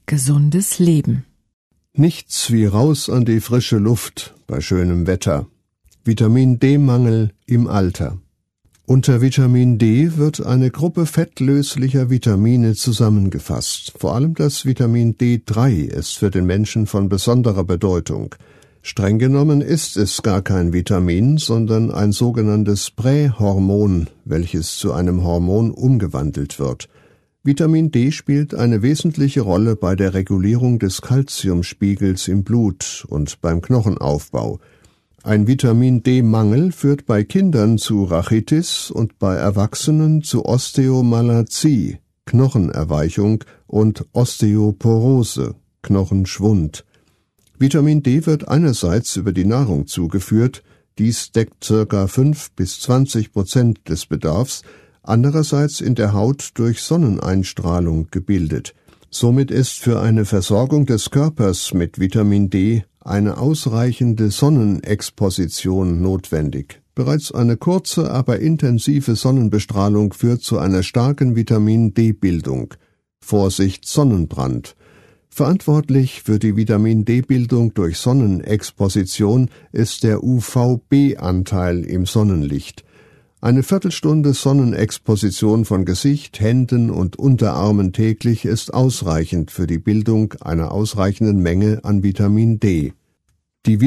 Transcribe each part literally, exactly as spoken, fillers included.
Gesundes Leben. Nichts wie raus an die frische Luft bei schönem Wetter. Vitamin-D-Mangel im Alter. Unter Vitamin D wird eine Gruppe fettlöslicher Vitamine zusammengefasst. Vor allem das Vitamin D drei ist für den Menschen von besonderer Bedeutung. Streng genommen ist es gar kein Vitamin, sondern ein sogenanntes Prähormon, welches zu einem Hormon umgewandelt wird. Vitamin D spielt eine wesentliche Rolle bei der Regulierung des Calciumspiegels im Blut und beim Knochenaufbau. Ein Vitamin-D-Mangel führt bei Kindern zu Rachitis und bei Erwachsenen zu Osteomalazie, Knochenerweichung, und Osteoporose, Knochenschwund. Vitamin D wird einerseits über die Nahrung zugeführt, dies deckt ca. fünf bis zwanzig Prozent des Bedarfs, andererseits in der Haut durch Sonneneinstrahlung gebildet. Somit ist für eine Versorgung des Körpers mit Vitamin D eine ausreichende Sonnenexposition notwendig. Bereits eine kurze, aber intensive Sonnenbestrahlung führt zu einer starken Vitamin-D-Bildung. Vorsicht, Sonnenbrand. Verantwortlich für die Vitamin-D-Bildung durch Sonnenexposition ist der U V B-Anteil im Sonnenlicht. Eine Viertelstunde Sonnenexposition von Gesicht, Händen und Unterarmen täglich ist ausreichend für die Bildung einer ausreichenden Menge an Vitamin D. Die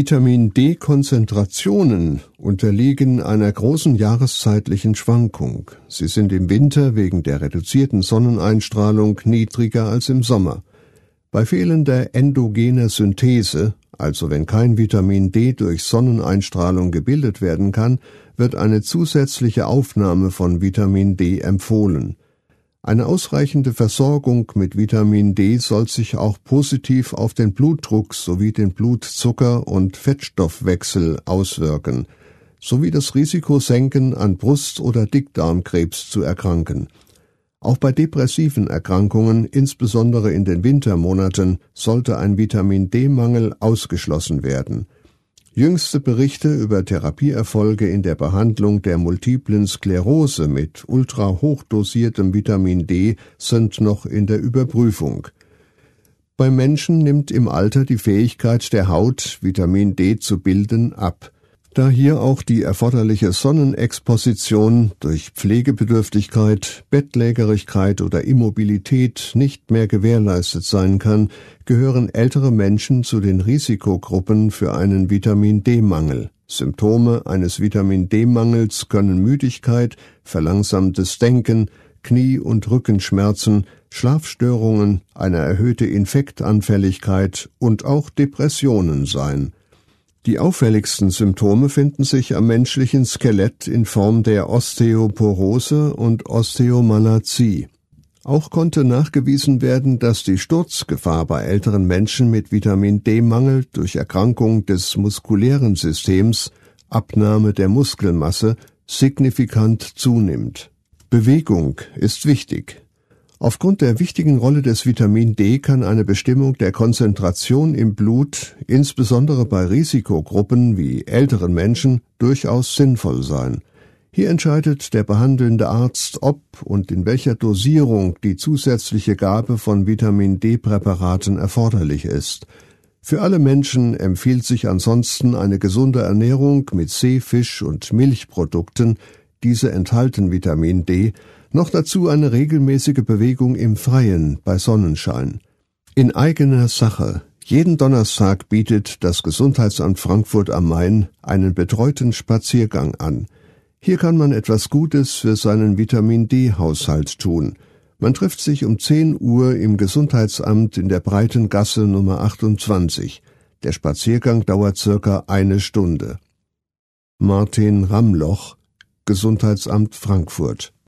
Vitamin-D-Konzentrationen unterliegen einer großen jahreszeitlichen Schwankung. Sie sind im Winter wegen der reduzierten Sonneneinstrahlung niedriger als im Sommer. Bei fehlender endogener Synthese, also wenn kein Vitamin D durch Sonneneinstrahlung gebildet werden kann, wird eine zusätzliche Aufnahme von Vitamin D empfohlen. Eine ausreichende Versorgung mit Vitamin D soll sich auch positiv auf den Blutdruck sowie den Blutzucker- und Fettstoffwechsel auswirken, sowie das Risiko senken, an Brust- oder Dickdarmkrebs zu erkranken. Auch bei depressiven Erkrankungen, insbesondere in den Wintermonaten, sollte ein Vitamin-D-Mangel ausgeschlossen werden. Jüngste Berichte über Therapieerfolge in der Behandlung der multiplen Sklerose mit ultrahochdosiertem Vitamin D sind noch in der Überprüfung. Beim Menschen nimmt im Alter die Fähigkeit der Haut, Vitamin D zu bilden, ab. Da hier auch die erforderliche Sonnenexposition durch Pflegebedürftigkeit, Bettlägerigkeit oder Immobilität nicht mehr gewährleistet sein kann, gehören ältere Menschen zu den Risikogruppen für einen Vitamin-D-Mangel. Symptome eines Vitamin-D-Mangels können Müdigkeit, verlangsamtes Denken, Knie- und Rückenschmerzen, Schlafstörungen, eine erhöhte Infektanfälligkeit und auch Depressionen sein. Die auffälligsten Symptome finden sich am menschlichen Skelett in Form der Osteoporose und Osteomalazie. Auch konnte nachgewiesen werden, dass die Sturzgefahr bei älteren Menschen mit Vitamin-D-Mangel durch Erkrankung des muskulären Systems, Abnahme der Muskelmasse, signifikant zunimmt. Bewegung ist wichtig. Aufgrund der wichtigen Rolle des Vitamin D kann eine Bestimmung der Konzentration im Blut, insbesondere bei Risikogruppen wie älteren Menschen, durchaus sinnvoll sein. Hier entscheidet der behandelnde Arzt, ob und in welcher Dosierung die zusätzliche Gabe von Vitamin-D-Präparaten erforderlich ist. Für alle Menschen empfiehlt sich ansonsten eine gesunde Ernährung mit See-, Fisch- und Milchprodukten, diese enthalten Vitamin D, noch dazu eine regelmäßige Bewegung im Freien bei Sonnenschein. In eigener Sache. Jeden Donnerstag bietet das Gesundheitsamt Frankfurt am Main einen betreuten Spaziergang an. Hier kann man etwas Gutes für seinen Vitamin-D-Haushalt tun. Man trifft sich um zehn Uhr im Gesundheitsamt in der Breiten Gasse Nummer achtundzwanzig. Der Spaziergang dauert circa eine Stunde. Martin Ramloch, Gesundheitsamt Frankfurt.